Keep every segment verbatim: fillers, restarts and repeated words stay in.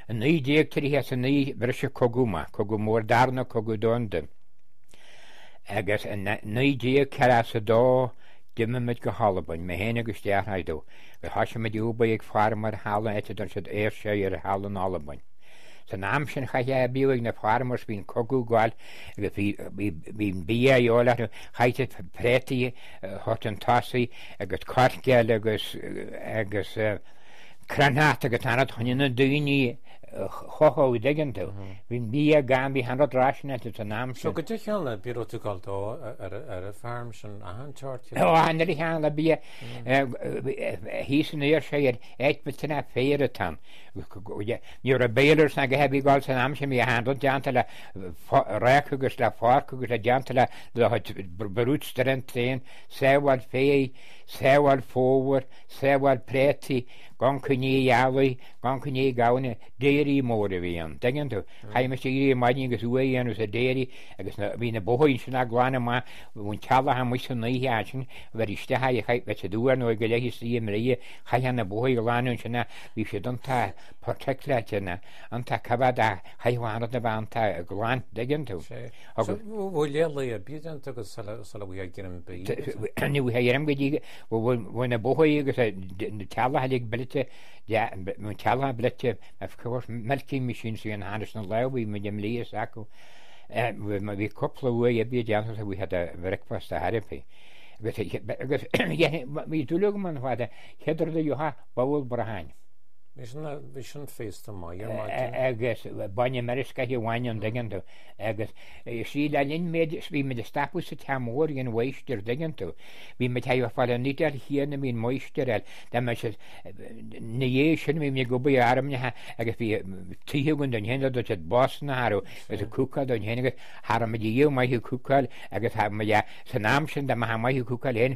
An ní déagtarí has an ní brise cogúma, cogú mór darna cogú donda. Agus ní déag ceara sa dó dimime meid go halabain, me héna agus dearhaidó, go hasise me dúba ag farmar hálan eitidar siad éir sé ar hálan alabain. Sa náam sin chaithe bíoigh na farmars bhín cogú gáil agus bhín bí eola chaite prétaí hot an tasaí agus cartgeal agus agus cranát agus anad chuine daoine chochó diggantú. Bhín bí gan bhí hanrad ráisina sa náam sin. So go dtí cheanna bíú tú gáildó ar a farm sin a an teart? Ó hannaí cheanna bí hí san éir sé ar éitbetina féire tan. Níor a béidir na go hebí gáil san am sem í handal deanta le réic agus le fác agus le deanta le le brútstar an tréin, séhhail fé, séhhail fóhar, séhhail prétaí, gan chuní ealaí, gan chuní gána déirí mór a bhí an. Degan tú, chaime sé í maidin agus uaí anús a déirí agus bhí na bóhaín sin a glána má bhún teala ha mu san naí sin bhar iste ha chaip be a dúar nó go leihí sí marí chaithe na bóhaí go láún sinna bhí sé donta protectleitena anta cabhad a chaithhánad na bhanta a gláin degan tú. Bhfuil léala a bían agus sala bhí ggéan bí. Ní bhí dhéarm go dtí bhfuil na bóhaí agus na teala haigh bilite mún teala bilite a chuir melcí misisiún sí an hánas na lehí me dem líos acu. Bhí coppla bhua a bí deanta a bhí had a bhreicpast a Harpi. agus bhí dúla go man bhada cheidir le dútha bhil brahain. Bhí sin fésta mai agus banne merisca hi bhhain an diganú agus sí le linn méid bhí me de stapú sa teamór an bhaistir diganú. Bhí me taobh fáil an nítear chéanana mín moisteil de me se na dhé sin bhí me gobaí armnethe agus bhí tíhann don héad do bosnaú agus a cúcail don héanagus Har me dhéh maithú cúcail agus san náam sin de ha maithú cúcail hen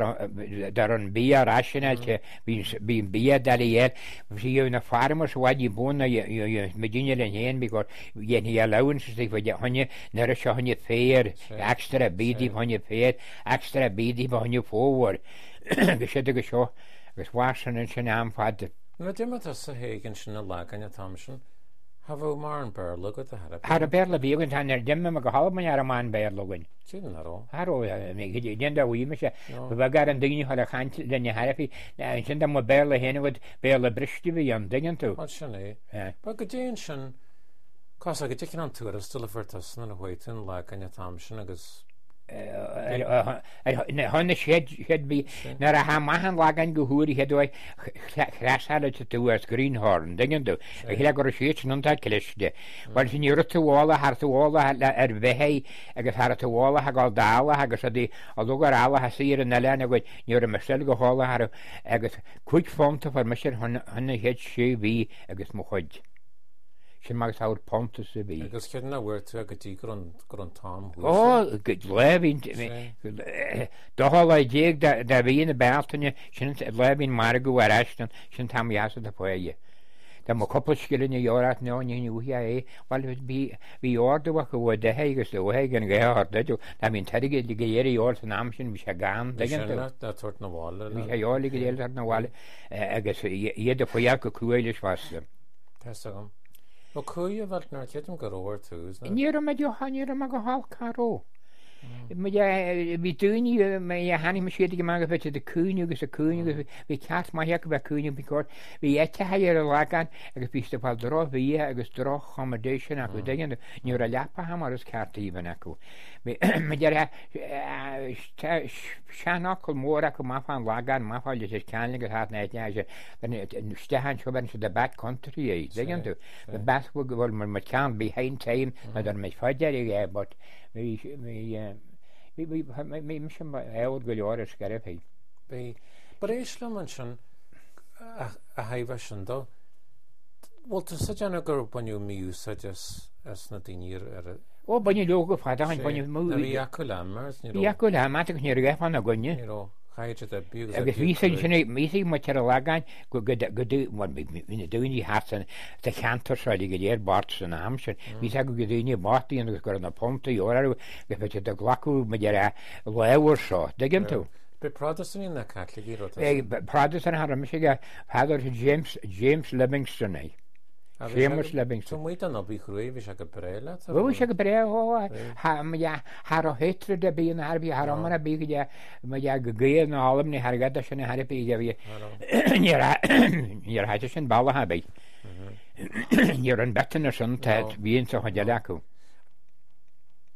dar an bí ráisiineil bhín bí dalíhéil hí na farmers bhaid í buna medíine an héan bí gur dhéana hí lehann sa bh honne nar a se honne féir extra bídí honne féir extra bídí b honne fóhar go si go seo agus bhhasan an sin amfáde. Na d sa hégann sin na legan a tamsin ha bh mar an bearla go Har a bearla bígann tá ar dimme me go háman ar a má bearlahain. Tíaró Haró dénda bhhuiime se bh gar an daine chola chaint lenne Harpi sin mo bearla héanahd bearla bristí bhí an dagan tú. sin é. Ba go déon sin cos a go dtí an túair stula fuirtas na bhhain le gan tamsin agus hanna siad bí nar a ha maihan lagan go thuúí headúid chreasáile túas Greenhorn diganú a hé go siit nutá cliste. Bhil sin dúra túhála hartúhála ar bhehé agus har túhála a gáil dála agus a dí a lugar ála a sír an leanana goid nuair a mesil go hála agus chuid fámta far me sin hanna héad sé bhí agus mo chuid. Sin mag áir ponta sa bhí. Agus chéad na bhfuir tú a go dtí gur an tám. Ó go lehín doála déag de bhí na bealtainine sin lehín mar go ar eistan sin tamheasa a foiige. Tá má coppla skillin i jórat náí uhi é bhil bhí ordaha go bhfuil dethe agus lehe gan ghéhardaú Tá mín teige go dhéir or san am sin bhí se gan tuairt na bháile hí eála go déar na bháile agus iad a foiar go cruúiles fásta. Tá Well, chuí a bhil nar ceadm go róir túús. Níor me deochaníar me go hall caró. Bhí dúine mé a hanig me siad go mag bheit de cúne agus a cúne agus bhí ceart mai heach bheith cúne bícóir bhí éitethe ar a legan agus bíiste fáil dro bhí agus dro accommodation a go dagan níor a lepa ha mar is cearttaíban acu. Me de seanachil mór acu máfáin legan máfáil is ceanla agus hát éitne stehan seo ben se de back country é dagan tú. Be basfu go bhfuil mar mar cean bí hain taim na ar méid faidir é bot mé sin éhd go leir scarapé. Bé bar éis le man sin a haimh sin dó bhil tú sa deanna gur buniu míú sa as na daoír ar ó bunne le go fád hain bunne mú í acu le mar í acu le má go níor gaifan a gunne. agus ví sinna mí mu ar a legain go gohína dúine hasan de cheantar seáil go dhéir bart san am sin, ví a go go dúine mátaí agus gur na ponta orú go fe de glaú me de lehar seo degin tú. Be Protestant in na Catholic Protestant har me go heidir James James Livingston é. Sémas lebing. Tú muid an obí chruí bhí se go breile? Bhú se go bre Har ó hétre de bíon Harbí Harmara bí go géad na hálam na Hargada sinna Harpaí a bhí ar haide sin bailthe bé. Níor an betain sin bhíon sa chu deile acu.